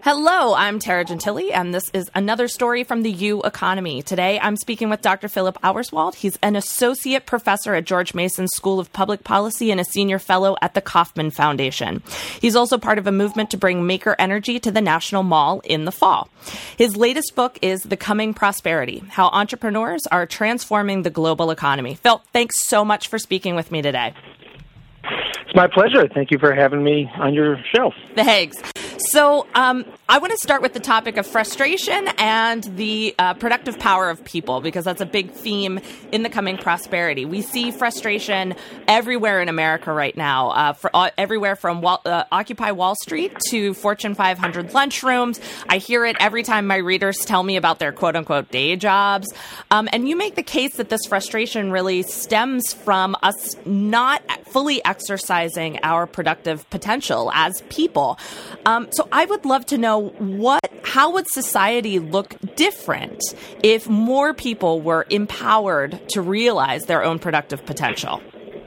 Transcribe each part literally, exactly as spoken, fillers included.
Hello, I'm Tara Gentili, and this is another story from the U Economy. Today, I'm speaking with Doctor Philip Auerswald. He's an associate professor at George Mason School of Public Policy and a senior fellow at the Kauffman Foundation. He's also part of a movement to bring maker energy to the National Mall in the fall. His latest book is The Coming Prosperity: How Entrepreneurs Are Transforming the Global Economy. Phil, thanks so much for speaking with me today. It's my pleasure. Thank you for having me on your show. Thanks. So um, I want to start with the topic of frustration and the uh, productive power of people, because that's a big theme in The Coming Prosperity. We see frustration everywhere in America right now, uh, for, uh, everywhere from Wall, uh, Occupy Wall Street to Fortune five hundred lunchrooms. I hear it every time my readers tell me about their quote-unquote day jobs. Um, and you make the case that this frustration really stems from us not fully exercising our productive potential as people. Um, so I would love to know what, how would society look different if more people were empowered to realize their own productive potential?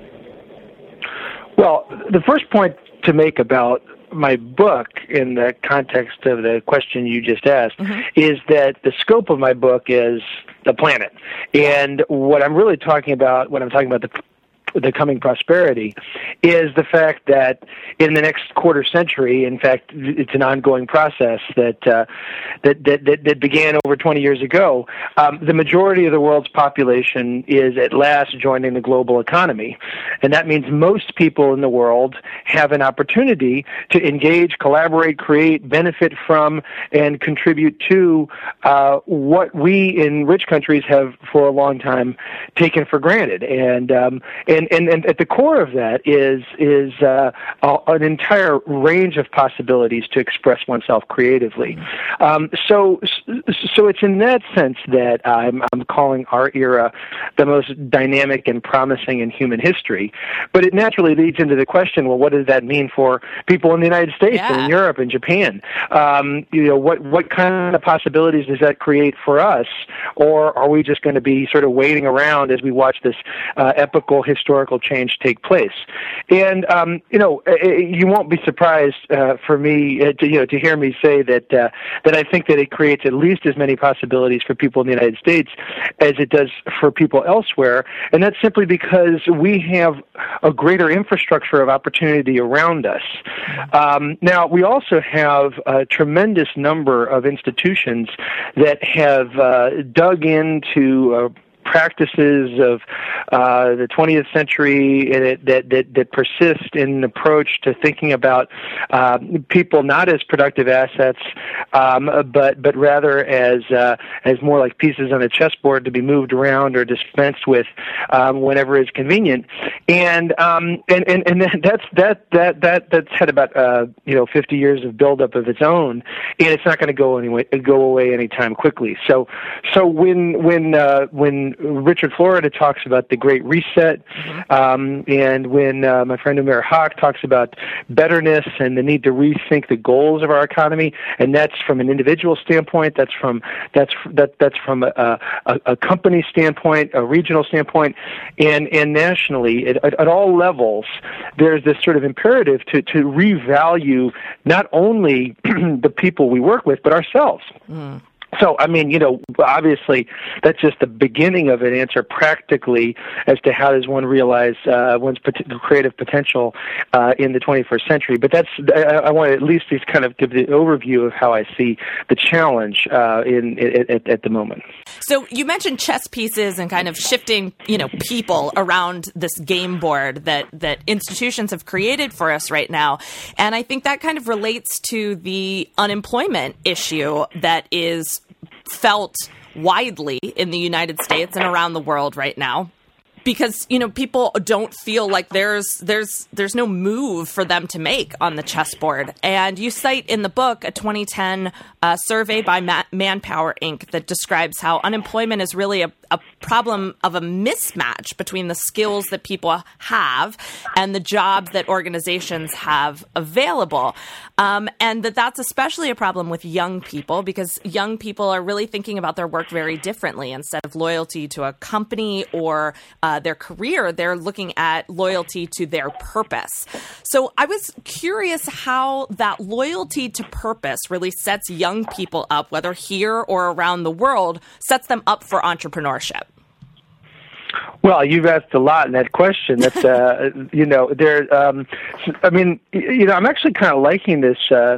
Well, the first point to make about my book in the context of the question you just asked mm-hmm. is that the scope of my book is the planet. And what I'm really talking about, when I'm talking about the the coming prosperity, is the fact that in the next quarter century, in fact, it's an ongoing process that uh, that, that, that that began over twenty years ago. Um, the majority of the world's population is at last joining the global economy, and that means most people in the world have an opportunity to engage, collaborate, create, benefit from, and contribute to uh, what we in rich countries have for a long time taken for granted, and um, and And, and, and at the core of that is is uh, an entire range of possibilities to express oneself creatively. Um, so so it's in that sense that I'm, I'm calling our era the most dynamic and promising in human history. But it naturally leads into the question, well, what does that mean for people in the United States yeah. and in Europe and Japan? Um, you know, what, what kind of possibilities does that create for us? Or are we just going to be sort of waiting around as we watch this uh, epical historical change take place? And um, you know, you won't be surprised uh, for me uh, to you know to hear me say that uh, that I think that it creates at least as many possibilities for people in the United States as it does for people elsewhere, and that's simply because we have a greater infrastructure of opportunity around us. Um, now, we also have a tremendous number of institutions that have uh, dug into uh, practices of uh, the twentieth century and it, that, that that persist in an approach to thinking about uh, people not as productive assets, um, but but rather as uh, as more like pieces on a chessboard to be moved around or dispensed with um, whenever is convenient. And um, and and and that's that that that that's had about uh, you know fifty years of buildup of its own, and it's not going to go anyway go away anytime quickly. So so when when uh, when Richard Florida talks about the Great Reset, mm-hmm. um, and when uh, my friend Umair Haq talks about betterness and the need to rethink the goals of our economy, and that's from an individual standpoint, that's from that's that that's from a, a, a company standpoint, a regional standpoint, and and nationally at, at, at all levels, there's this sort of imperative to to revalue not only the people we work with but ourselves. Mm. So, I mean, you know, obviously that's just the beginning of an answer practically as to how does one realize uh, one's pot- creative potential uh, in the twenty-first century. But that's, I, I want to at least just kind of give the overview of how I see the challenge uh, in at, at the moment. So you mentioned chess pieces and kind of shifting, you know, people around this game board that, that institutions have created for us right now. And I think that kind of relates to the unemployment issue that is felt widely in the United States and around the world right now. Because, you know, people don't feel like there's there's there's no move for them to make on the chessboard. And you cite in the book a twenty ten uh, survey by Ma- Manpower Incorporated that describes how unemployment is really a, a problem of a mismatch between the skills that people have and the jobs that organizations have available. Um, and that that's especially a problem with young people, because young people are really thinking about their work very differently. Instead of loyalty to a company or uh, uh, their career, they're looking at loyalty to their purpose. So I was curious how that loyalty to purpose really sets young people up, whether here or around the world, sets them up for entrepreneurship. Well, you've asked a lot in that question. That's, uh, you know, there. Um, I mean, you know, I'm actually kind of liking this uh,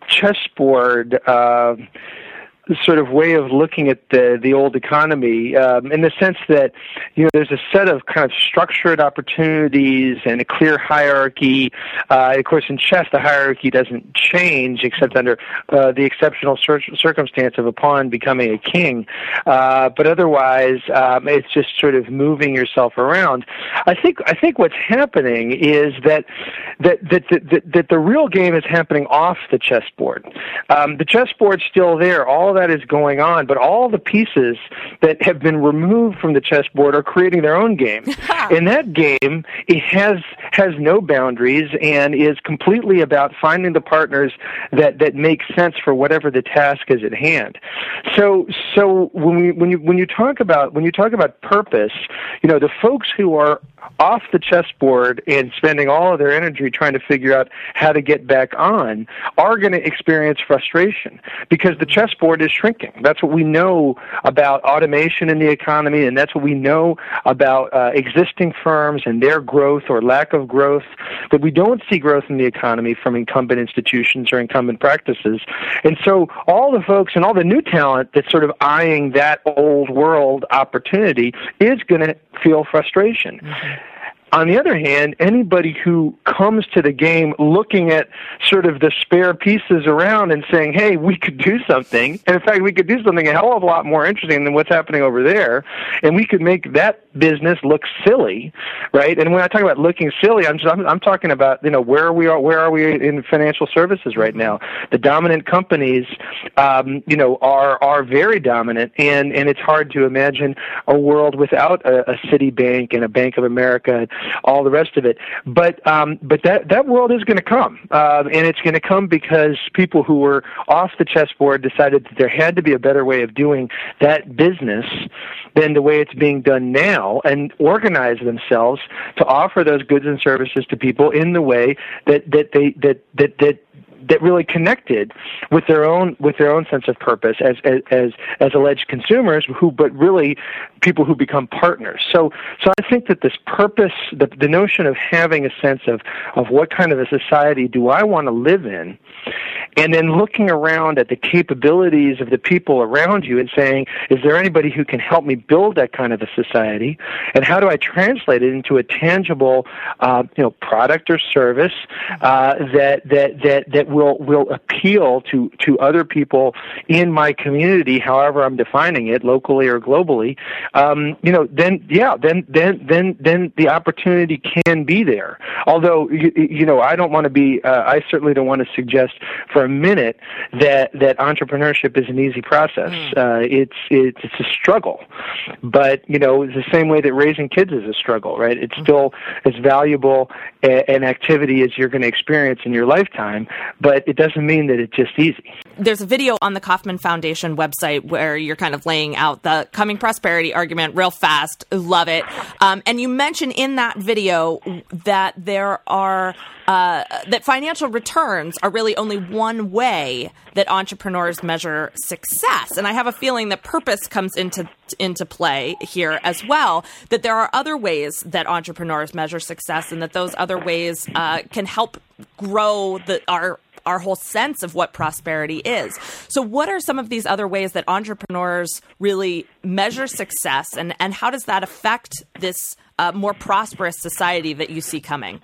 chessboard uh, sort of way of looking at the the old economy, um, in the sense that, you know, there's a set of kind of structured opportunities and a clear hierarchy. Uh, of course, in chess, the hierarchy doesn't change except under uh, the exceptional cir- circumstance of a pawn becoming a king. Uh, but otherwise, um, it's just sort of moving yourself around. I think I think what's happening is that that that that, that, that the real game is happening off the chessboard. Um, the chessboard's still there. All that is going on, but all the pieces that have been removed from the chessboard are creating their own game. And that game, it has has no boundaries and is completely about finding the partners that, that make sense for whatever the task is at hand. So so when we when you when you talk about when you talk about purpose, you know, the folks who are off the chessboard and spending all of their energy trying to figure out how to get back on are going to experience frustration because the chessboard is shrinking. That's what we know about automation in the economy, and that's what we know about uh, existing firms and their growth or lack of growth, that we don't see growth in the economy from incumbent institutions or incumbent practices. And so all the folks and all the new talent that's sort of eyeing that old world opportunity is going to feel frustration. Mm-hmm. On the other hand, anybody who comes to the game looking at sort of the spare pieces around and saying, hey, we could do something, and in fact, we could do something a hell of a lot more interesting than what's happening over there, and we could make that business look silly, right? And when I talk about looking silly, I'm, just, I'm, I'm talking about, you know, where we are, where are we in financial services right now? The dominant companies, um, you know, are are very dominant, and, and it's hard to imagine a world without a, a Citibank and a Bank of America, all the rest of it. But um, but that that world is going to come, uh, and it's going to come because people who were off the chessboard decided that there had to be a better way of doing that business than the way it's being done now, and organize themselves to offer those goods and services to people in the way that that they that that that. that really connected with their own with their own sense of purpose as as as, as alleged consumers, who but really people who become partners. So so I think that this purpose, the the notion of having a sense of of what kind of a society do I want to live in, and then looking around at the capabilities of the people around you and saying, is there anybody who can help me build that kind of a society, and how do I translate it into a tangible uh, you know product or service uh, that that that that will will appeal to to other people in my community, however I'm defining it, locally or globally. Um, you know, then yeah, then then then then the opportunity can be there. Although you, you know, I don't want to be. Uh, I certainly don't want to suggest for a minute that that entrepreneurship is an easy process. Mm. Uh, it's it's it's a struggle, but you know, it's the same way that raising kids is a struggle, right? It's mm. still as valuable a, an activity as you're going to experience in your lifetime, but it doesn't mean that it's just easy. There's a video on the Kauffman Foundation website where you're kind of laying out the coming prosperity argument real fast. Love it. Um, and you mention in that video that there are uh, that financial returns are really only one way that entrepreneurs measure success. And I have a feeling that purpose comes into into play here as well, that there are other ways that entrepreneurs measure success, and that those other ways uh, can help grow the our our whole sense of what prosperity is. So what are some of these other ways that entrepreneurs really measure success, and, and how does that affect this uh, more prosperous society that you see coming?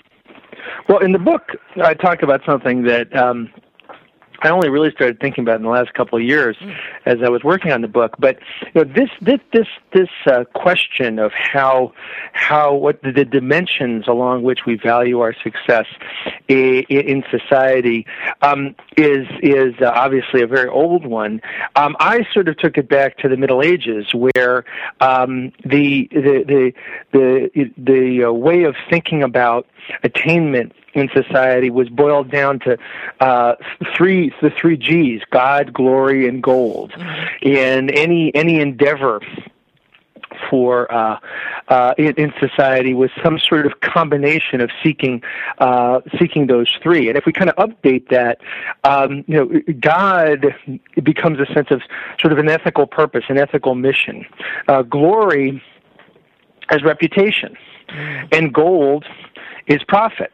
Well, in the book, I talk about something that um, I only really started thinking about in the last couple of years mm. as I was working on the book. But you know, this this this this uh, question of how how what the, the dimensions along which we value our success in, in society um, is is uh, obviously a very old one. Um, I sort of took it back to the Middle Ages, where um, the the the the, the uh, way of thinking about attainment in society was boiled down to uh, three the three G's: God, glory, and gold. Mm-hmm. And any any endeavor for uh, uh, in, in society was some sort of combination of seeking uh, seeking those three. And if we kind of update that, um, you know, God becomes a sense of sort of an ethical purpose, an ethical mission. Uh, glory as reputation, and gold is profit.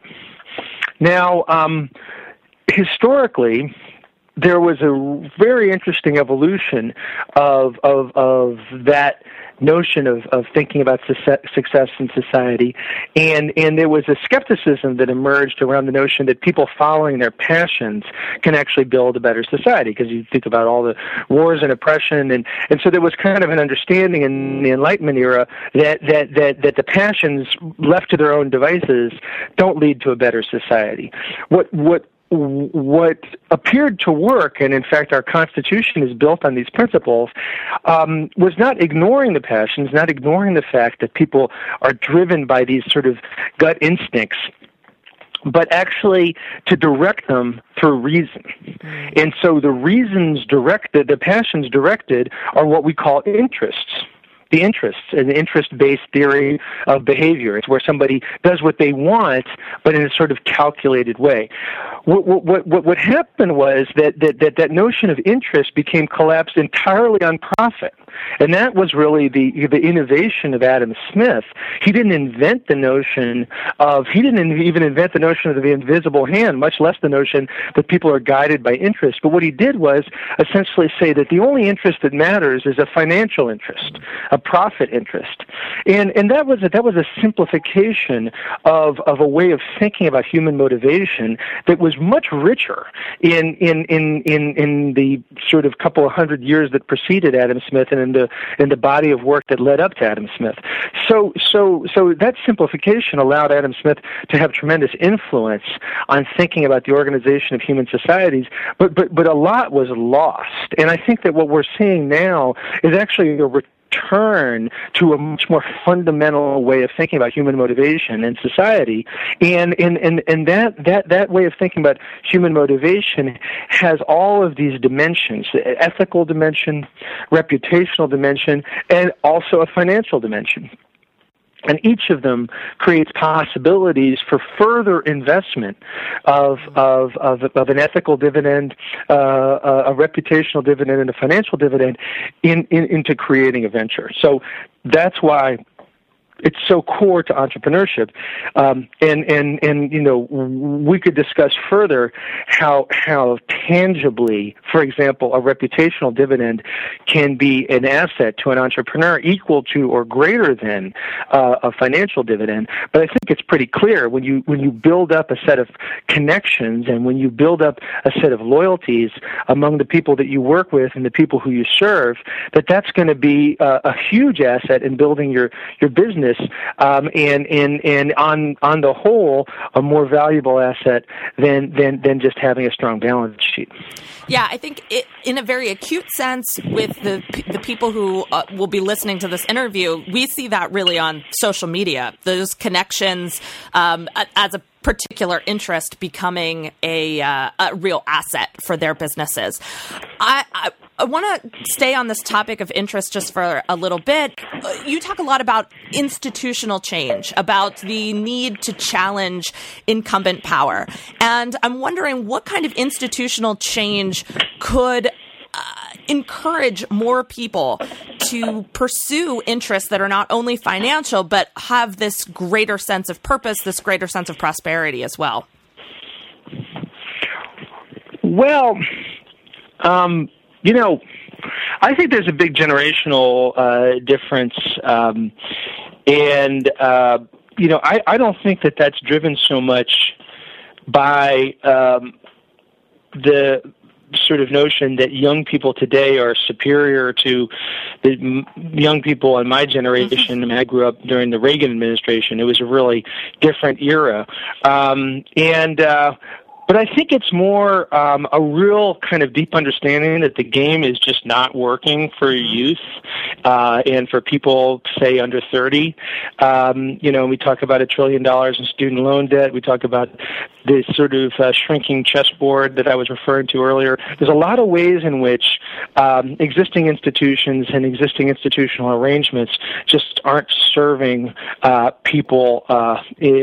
Now, um, historically, there was a very interesting evolution of of of that notion of, of thinking about success in society, and and there was a skepticism that emerged around the notion that people following their passions can actually build a better society, because you think about all the wars and oppression, and, and so there was kind of an understanding in the Enlightenment era that, that, that, that the passions left to their own devices don't lead to a better society. What what What appeared to work, and in fact our Constitution is built on these principles, um, was not ignoring the passions, not ignoring the fact that people are driven by these sort of gut instincts, but actually to direct them through reason. And so the reasons directed, the passions directed, are what we call interests. The interests, an interest-based theory of behavior. It's where somebody does what they want, but in a sort of calculated way. What what what, what happened was that, that that that notion of interest became collapsed entirely on profit, and that was really the the innovation of Adam Smith. He didn't invent the notion of he didn't even invent the notion of the invisible hand, much less the notion that people are guided by interest. But what he did was essentially say that the only interest that matters is a financial interest, a profit interest, and and that was a, that was a simplification of of a way of thinking about human motivation that was much richer in in in in, in the sort of couple of hundred years that preceded Adam Smith, and in the in the body of work that led up to Adam Smith. So so so that simplification allowed Adam Smith to have tremendous influence on thinking about the organization of human societies, but but but a lot was lost, and I think that what we're seeing now is actually a return turn to a much more fundamental way of thinking about human motivation in society, and and, and, and that, that, that way of thinking about human motivation has all of these dimensions: the ethical dimension, reputational dimension, and also a financial dimension. And each of them creates possibilities for further investment of of of, of an ethical dividend, uh, a reputational dividend, and a financial dividend in, in into creating a venture. So that's why it's so core to entrepreneurship, um, and and and you know, we could discuss further how how tangibly, for example, a reputational dividend can be an asset to an entrepreneur, equal to or greater than uh, a financial dividend. But I think it's pretty clear when you when you build up a set of connections, and when you build up a set of loyalties among the people that you work with and the people who you serve, that that's going to be uh, a huge asset in building your your business. Um, and, and, and on, on the whole, a more valuable asset than, than, than just having a strong balance sheet. Yeah, I think it, in a very acute sense, with the the people who uh, will be listening to this interview, we see that really on social media, those connections um, as a particular interest becoming a, uh, a real asset for their businesses. I, I, I want to stay on this topic of interest just for a little bit. You talk a lot about institutional change, about the need to challenge incumbent power. And I'm wondering what kind of institutional change could uh, encourage more people to pursue interests that are not only financial, but have this greater sense of purpose, this greater sense of prosperity as well. Well, um, you know, I think there's a big generational uh, difference, um, and uh, you know, I, I don't think that that's driven so much by um, the sort of notion that young people today are superior to the young people in my generation. I mean, I grew up during the Reagan administration. It was a really different era, um, and. Uh, But I think it's more um, a real kind of deep understanding that the game is just not working for youth uh, and for people, say, under thirty. Um, you know, we talk about a trillion dollars in student loan debt. We talk about this sort of uh, shrinking chessboard that I was referring to earlier. There's a lot of ways in which um, existing institutions and existing institutional arrangements just aren't serving uh, people, uh,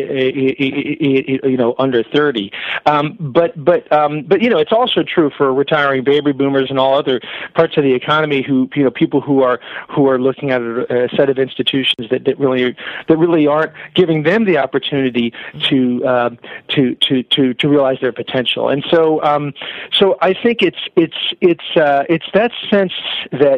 you know, under thirty. Um, but but um, but you know, it's also true for retiring baby boomers and all other parts of the economy who you know people who are who are looking at a, a set of institutions that, that really that really aren't giving them the opportunity to uh, to to to to realize their potential. And so um, so I think it's it's it's uh, it's that sense that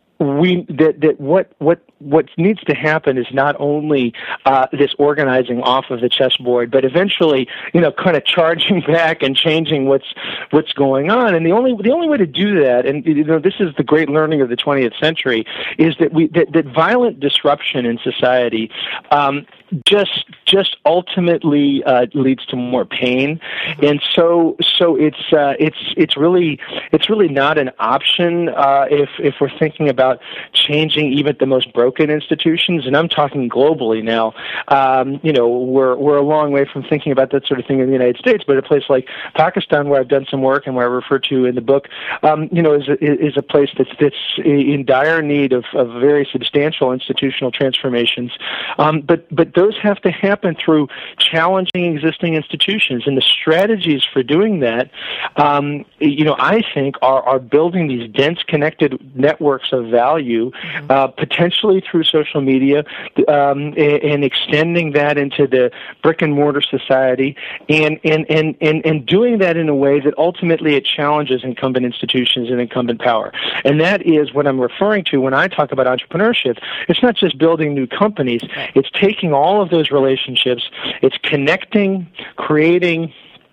we that that what what what needs to happen is not only uh, this organizing off of the chessboard, but eventually, you know, kind of charging back and changing what's what's going on. And the only the only way to do that, and you know, this is the great learning of the twentieth century, is that we that, that violent disruption in society um, just just ultimately uh, leads to more pain. And so so it's uh, it's it's really it's really not an option uh, if if we're thinking about changing even the most broken institutions, and I'm talking globally now. Um, you know, we're we're a long way from thinking about that sort of thing in the United States, but a place like Pakistan, where I've done some work and where I refer to in the book, um, you know, is a, is a place that's that's in dire need of, of very substantial institutional transformations. Um, but but those have to happen through challenging existing institutions, and the strategies for doing that, um, you know, I think are are building these dense connected networks of value, uh, potentially through social media, um, and, and extending that into the brick and mortar society, and, and, and, and, and doing that in a way that ultimately it challenges incumbent institutions and incumbent power. And that is what I'm referring to when I talk about entrepreneurship. It's not just building new companies. It's taking all of those relationships, it's connecting, creating,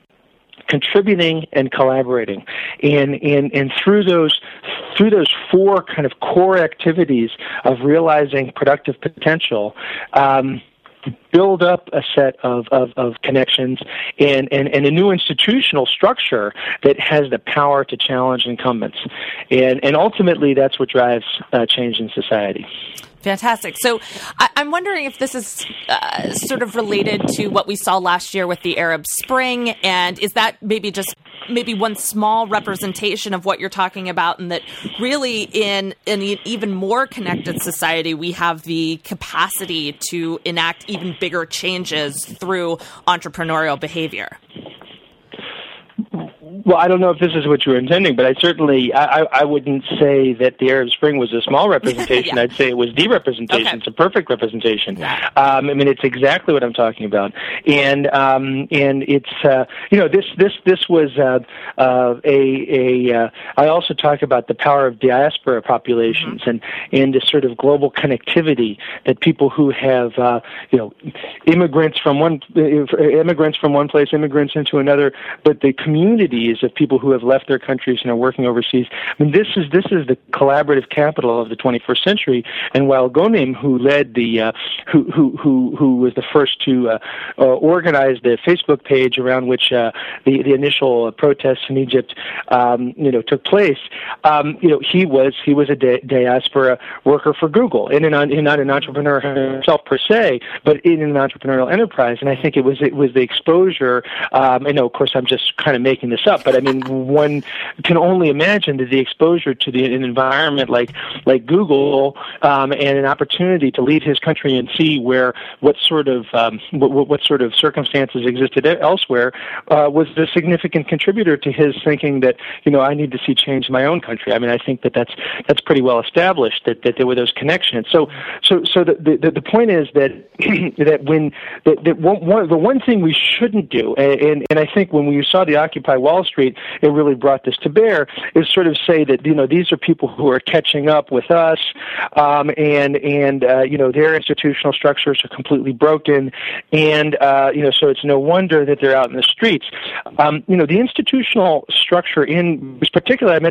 contributing, and collaborating, and and and through those through those four kind of core activities of realizing productive potential, um, build up a set of, of, of connections and, and, and a new institutional structure that has the power to challenge incumbents, and and ultimately that's what drives uh, change in society. Fantastic. So I, I'm wondering if this is uh, sort of related to what we saw last year with the Arab Spring, and is that maybe just maybe one small representation of what you're talking about, and that really in, in an even more connected society, we have the capacity to enact even bigger changes through entrepreneurial behavior? Well, I don't know if this is what you were intending, but I certainly, I, I wouldn't say that the Arab Spring was a small representation. yeah. I'd say it was the representation. Okay. It's a perfect representation. Yeah. Um, I mean, it's exactly what I'm talking about. And, um, and it's, uh, you know, this, this, this was, uh, uh, a, a, uh, I also talk about the power of diaspora populations mm-hmm. and, and this sort of global connectivity that people who have, uh, you know, immigrants from one, immigrants from one place, immigrants into another, but the communities of people who have left their countries and are working overseas. I mean, this is this is the collaborative capital of the twenty-first century. And while Ghonim, who led the, uh, who who who who was the first to uh, uh, organize the Facebook page around which uh, the the initial uh, protests in Egypt, um, you know, took place, um, you know, he was he was a di- diaspora worker for Google, and in, in not an entrepreneur himself per se, but in an entrepreneurial enterprise. And I think it was it was the exposure. Um, I know, of course, I'm just kind of making this up, but I mean, one can only imagine that the exposure to the, an environment like like Google um, and an opportunity to leave his country and see where what sort of um, what, what sort of circumstances existed elsewhere uh, was a significant contributor to his thinking that, you know, I need to see change in my own country. I mean, I think that that's that's pretty well established that, that there were those connections. So so so the the, the point is that that when that, that one, one the one thing we shouldn't do, and and I think when we saw the Occupy Wall Street, it really brought this to bear, is sort of say that, you know, these are people who are catching up with us, um, and, and uh, you know, their institutional structures are completely broken, and, uh, you know, so it's no wonder that they're out in the streets. Um, you know, the institutional structure in, particularly I mentioned Pakistan,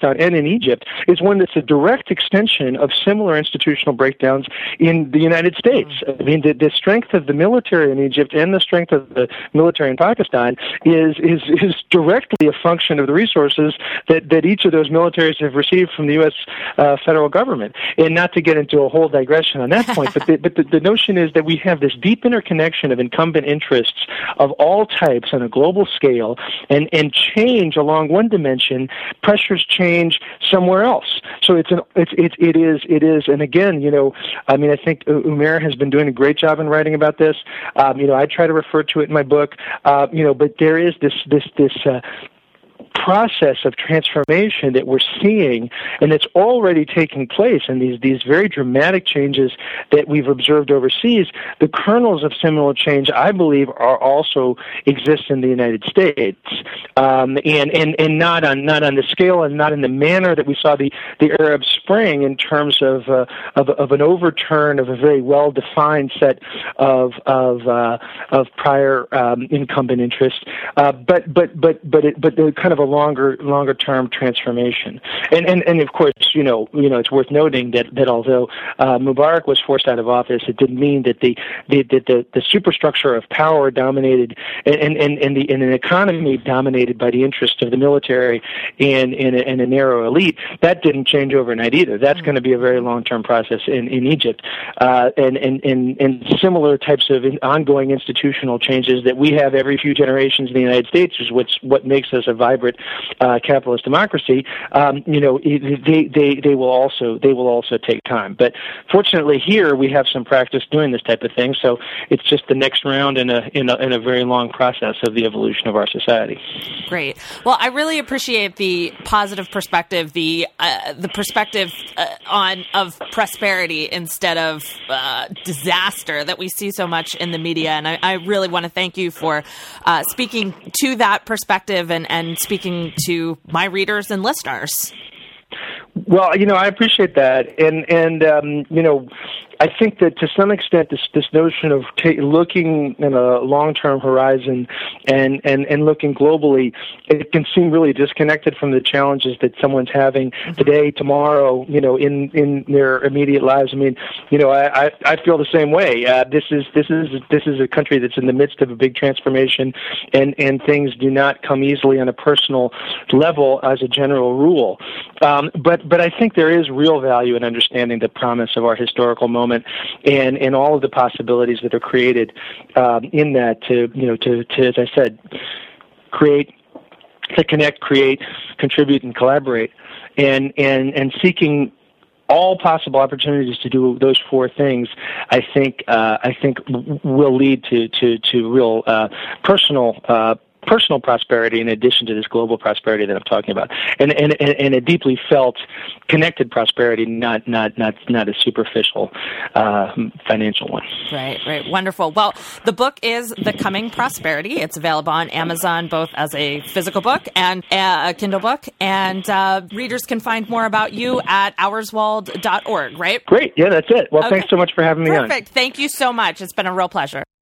Pakistan and in Egypt is one that's a direct extension of similar institutional breakdowns in the United States. I mean, the, the strength of the military in Egypt and the strength of the military in Pakistan is is is directly a function of the resources that, that each of those militaries have received from the U S uh, federal government. And not to get into a whole digression on that point, but the, but the, the notion is that we have this deep interconnection of incumbent interests of all types on a global scale, and, and change along one dimension, pressures change somewhere else. So it's an it's it's it is it is, and again, you know, I mean, I think Umair has been doing a great job in writing about this. Um, you know, I try to refer to it in my book. Uh, you know, but there is this this this. Uh, process of transformation that we're seeing, and it's already taking place, and these these very dramatic changes that we've observed overseas, the kernels of similar change, I believe, are also exist in the United States, um, and and and not on not on the scale and not in the manner that we saw the the Arab Spring in terms of uh, of, of an overturn of a very well defined set of of uh, of prior um, incumbent interests, uh, but but but but it, but the kind of a longer longer term transformation, and and and of course, you know, you know, it's worth noting that that although uh, Mubarak was forced out of office, it didn't mean that the the the, the superstructure of power dominated, and and and, the, and an economy dominated by the interests of the military and and a, and a narrow elite. That didn't change overnight either. That's going to be a very long term process in in Egypt, uh, and and and and similar types of ongoing institutional changes that we have every few generations in the United States is what's what makes us a vibrant Uh, capitalist democracy. Um, you know, they, they they will also they will also take time. But fortunately, here we have some practice doing this type of thing. So it's just the next round in a in a, in a very long process of the evolution of our society. Great. Well, I really appreciate the positive perspective, the uh, the perspective uh, on of prosperity instead of uh, disaster that we see so much in the media. And I, I really want to thank you for uh, speaking to that perspective and and speaking to my readers and listeners. Well, you know, I appreciate that, and and um, you know, I think that to some extent this this notion of ta- looking in a long-term horizon and, and, and looking globally, it can seem really disconnected from the challenges that someone's having today, tomorrow, you know, in, in their immediate lives. I mean, you know, I, I, I feel the same way. Uh, this is this is this is a country that's in the midst of a big transformation, and, and things do not come easily on a personal level as a general rule. Um, but but I think there is real value in understanding the promise of our historical moment and, and all of the possibilities that are created um, in that to, you know, to, to, as I said, create, to connect, create, contribute, and collaborate, and, and, and seeking all possible opportunities to do those four things, I think, uh, I think will lead to, to, to real uh, personal uh personal prosperity in addition to this global prosperity that I'm talking about, and and and a deeply felt, connected prosperity, not not not not a superficial uh, financial one. Right, right, wonderful. Well, the book is The Coming Prosperity. It's available on Amazon both as a physical book and a Kindle book, and uh, readers can find more about you at auerswald dot org. Right? Great. Yeah, that's it. Well, okay. Thanks so much for having me Perfect. on. Perfect. Thank you so much. It's been a real pleasure.